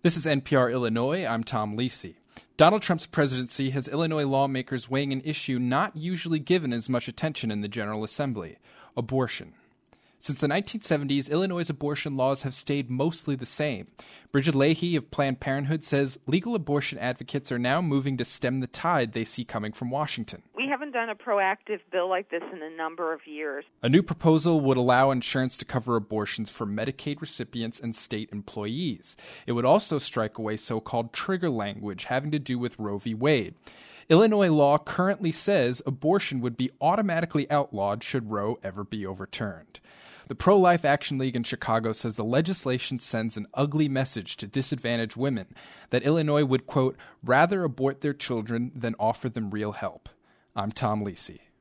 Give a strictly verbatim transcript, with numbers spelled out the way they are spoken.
This is N P R Illinois. I'm Tom Lisi. Donald Trump's presidency has Illinois lawmakers weighing an issue not usually given as much attention in the General Assembly: abortion. Since the nineteen seventies, Illinois' abortion laws have stayed mostly the same. Brigid Leahy of Planned Parenthood says legal abortion advocates are now moving to stem the tide they see coming from Washington. We haven't done a proactive bill like this in a number of years. A new proposal would allow insurance to cover abortions for Medicaid recipients and state employees. It would also strike away so-called trigger language having to do with Roe v. Wade. Illinois law currently says abortion would be automatically outlawed should Roe ever be overturned. The Pro-Life Action League in Chicago says the legislation sends an ugly message to disadvantaged women that Illinois would, quote, rather abort their children than offer them real help. I'm Tom Lisi.